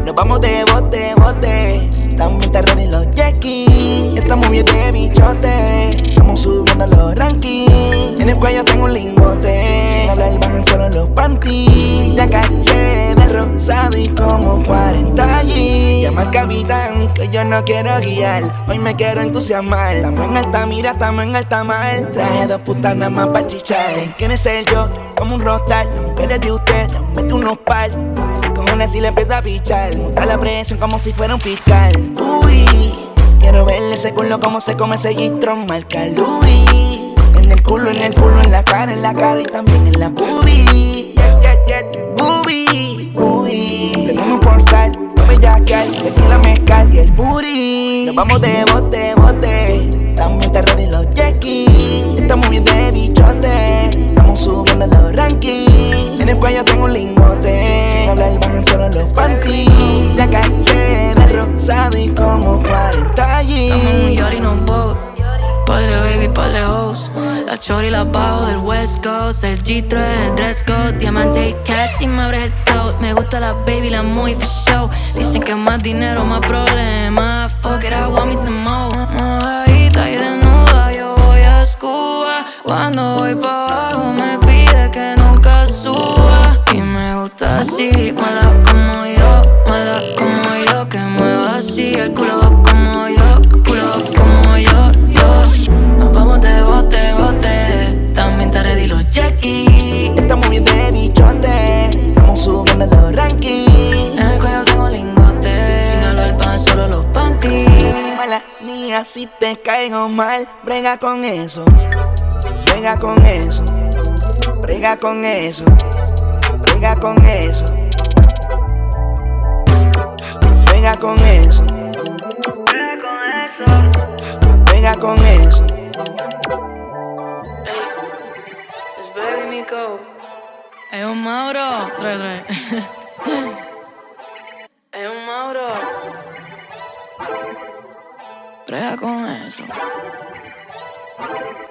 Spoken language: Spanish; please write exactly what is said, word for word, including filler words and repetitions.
Nos vamos de bote, bote. También te ready los Jackie. Estamos bien de bichote. Estamos subiendo los rankings. En el cuello tengo un lingote. Sin hablar bajan solo los panties. Ya caché del rosado y como cuarenta allí. Llama al capitán que yo no quiero guiar. Hoy me quiero entusiasmar. Estamos en alta mira, estamos en alta mar. Traje dos putas nada más pa' chichar. ¿Quién es el yo? Como un rostal. Las mujeres de usted nos mete unos pal. Se cojones y le empieza a pichar. Monta la presión como si fuera un fiscal. Uy, quiero verle ese culo como se come ese G-Tron marca Louis. En el culo, en el culo, en la cara, en la cara y también en la boobie. Yeah, yeah, yeah, boobie. Uy, tenemos pornstar, no bellaquear, tequila mezcal y el booty. Nos vamos de bote, bote. También te ready los Jackie. Estamos bien de bichote. Estamos subiendo los rankings. En el cuello tengo un lingote. Sin hablar bajan solo los panties. Ya caché del rosado y como cuarenta allí. Estamos en un yachty, no boat. Pale baby, pale hoes. La chori la bajo del West Coast. El G tres, el dress code. Diamante y cash si me abres el tote. Me gusta la baby, la muy for show. Dicen que más dinero, más problemas. Fuck it, I want me some more. Mojadita y desnuda, yo voy a Cuba. Cuando voy pa' abajo me pide que nunca suba. Y me gusta así, mala como yo. Mala como yo, que mueva así. El culo va como yo, culo va como yo, yo. Nos vamos de bote, bote. También te ready los Jackie. Estamos bien de bichote. Estamos subiendo los rankings. En el cuello tengo lingote. Sin hablar pan, solo los panties. Mala mía, si te caigo mal, brega con eso. Brega con eso. Brega con eso. Brega con eso. Brega con eso. Brega con eso. Es baby Mico. Es un Mauro. Tres, tres. Es un Mauro. Brega con eso.